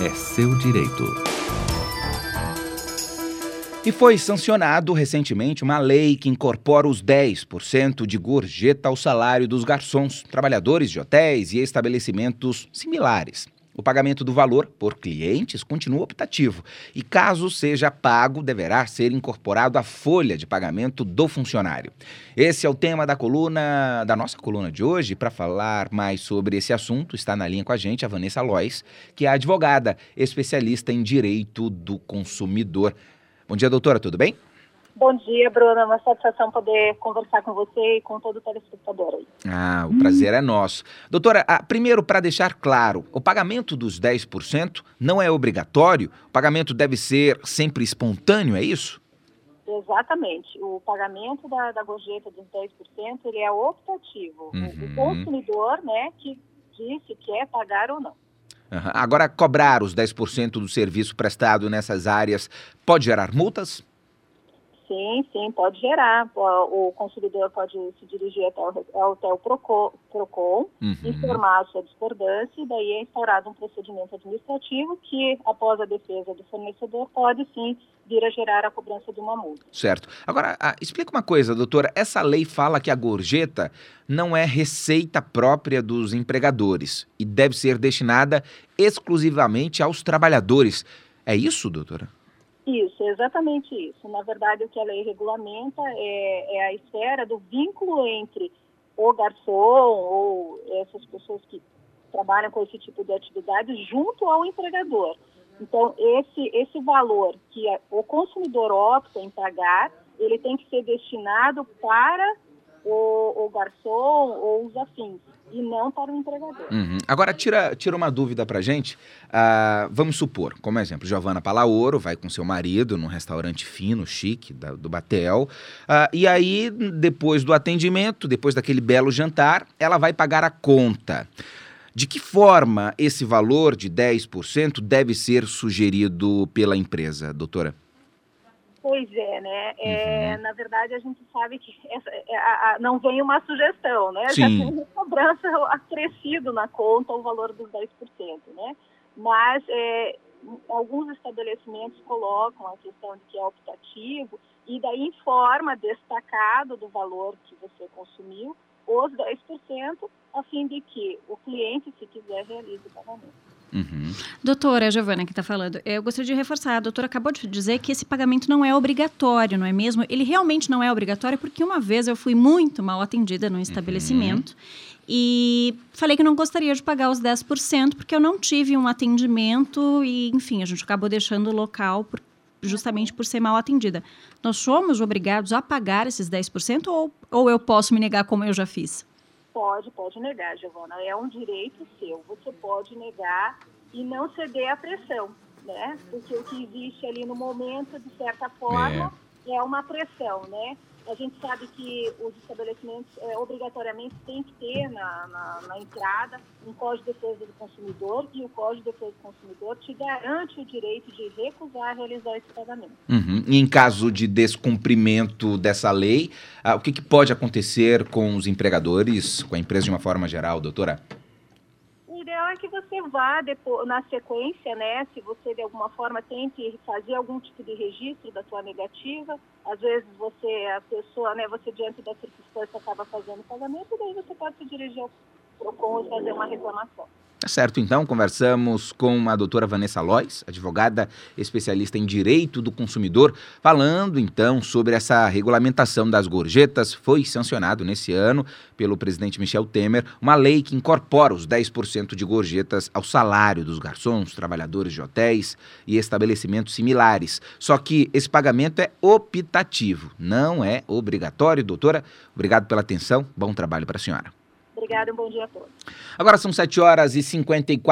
é seu direito. E foi sancionado recentemente uma lei que incorpora os 10% de gorjeta ao salário dos garçons, trabalhadores de hotéis e estabelecimentos similares. O pagamento do valor por clientes continua optativo e, caso seja pago, deverá ser incorporado à folha de pagamento do funcionário. Esse é o tema da nossa coluna de hoje. Para falar mais sobre esse assunto, está na linha com a gente a Vanessa Lois, que é advogada especialista em direito do consumidor. Bom dia, doutora, tudo bem? Bom dia, Bruna. É uma satisfação poder conversar com você e com todo o telespectador aí. O prazer é nosso. Doutora, primeiro, para deixar claro, o pagamento dos 10% não é obrigatório? O pagamento deve ser sempre espontâneo, é isso? Exatamente. O pagamento da gorjeta dos 10% ele é optativo. O consumidor, que diz se quer pagar ou não. Agora, cobrar os 10% do serviço prestado nessas áreas pode gerar multas? Sim, pode gerar. O consumidor pode se dirigir até o PROCON, informar a sua discordância e daí é instaurado um procedimento administrativo que, após a defesa do fornecedor, pode sim vir a gerar a cobrança de uma multa. Certo. Agora, explica uma coisa, doutora. Essa lei fala que a gorjeta não é receita própria dos empregadores e deve ser destinada exclusivamente aos trabalhadores. É isso, doutora? Isso, exatamente isso. Na verdade, o que a lei regulamenta é a esfera do vínculo entre o garçom ou essas pessoas que trabalham com esse tipo de atividade junto ao empregador. Então, esse valor que o consumidor opta em pagar, ele tem que ser destinado para o garçom ou os afins, e não para o empregador. Agora, tira uma dúvida pra gente. Vamos supor, como exemplo, Giovana Palaoro vai com seu marido num restaurante fino, chique, do Batel, e aí, depois do atendimento, depois daquele belo jantar, ela vai pagar a conta. De que forma esse valor de 10% deve ser sugerido pela empresa, doutora? Pois na verdade a gente sabe que não vem uma sugestão, Sim. Já tem uma cobrança acrescido na conta o valor dos 10%, Mas alguns estabelecimentos colocam a questão de que é optativo e daí informa destacado do valor que você consumiu os 10%, a fim de que o cliente, se quiser, realize o pagamento. Doutora, Giovana que está falando, eu gostaria de reforçar, a doutora acabou de dizer que esse pagamento não é obrigatório, não é mesmo? Ele realmente não é obrigatório porque uma vez eu fui muito mal atendida num estabelecimento e falei que não gostaria de pagar os 10% porque eu não tive um atendimento e, enfim, a gente acabou deixando o local justamente por ser mal atendida. Nós somos obrigados a pagar esses 10% ou eu posso me negar como eu já fiz? Pode negar, Giovana. É um direito seu. Você pode negar e não ceder à pressão, Porque o que existe ali no momento, de certa forma, é uma pressão, A gente sabe que os estabelecimentos obrigatoriamente têm que ter na entrada um Código de Defesa do Consumidor e o Código de Defesa do Consumidor te garante o direito de recusar realizar esse pagamento. E em caso de descumprimento dessa lei, o que pode acontecer com os empregadores, com a empresa de uma forma geral, doutora? O ideal é que você vá depois, na sequência, Se você de alguma forma tente fazer algum tipo de registro da sua negativa, às vezes a pessoa, você diante da circunstância acaba fazendo o pagamento e daí você pode se dirigir ao PROCON e fazer uma reclamação. Tá certo, então, conversamos com a doutora Vanessa Lois, advogada especialista em direito do consumidor, falando, então, sobre essa regulamentação das gorjetas. Foi sancionado nesse ano pelo presidente Michel Temer uma lei que incorpora os 10% de gorjetas ao salário dos garçons, trabalhadores de hotéis e estabelecimentos similares. Só que esse pagamento é optativo, não é obrigatório. Doutora, obrigado pela atenção, bom trabalho para a senhora. Obrigada, um bom dia a todos. Agora são 7h54.